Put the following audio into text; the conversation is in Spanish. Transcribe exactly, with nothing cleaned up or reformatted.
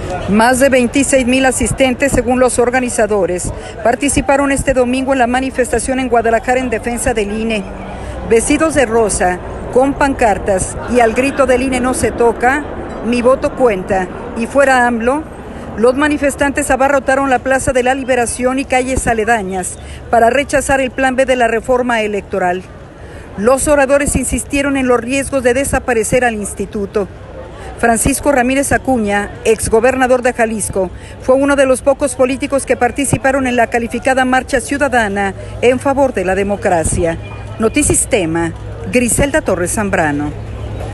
Más de veintiséis mil asistentes, según los organizadores, participaron este domingo en la manifestación en Guadalajara en defensa del I N E. Vestidos de rosa, con pancartas y al grito del I N E no se toca, mi voto cuenta y fuera AMLO, los manifestantes abarrotaron la Plaza de la Liberación y calles aledañas para rechazar el plan B de la reforma electoral. Los oradores insistieron en los riesgos de desaparecer al instituto. Francisco Ramírez Acuña, exgobernador de Jalisco, fue uno de los pocos políticos que participaron en la calificada marcha ciudadana en favor de la democracia. Notisistema, Griselda Torres Zambrano.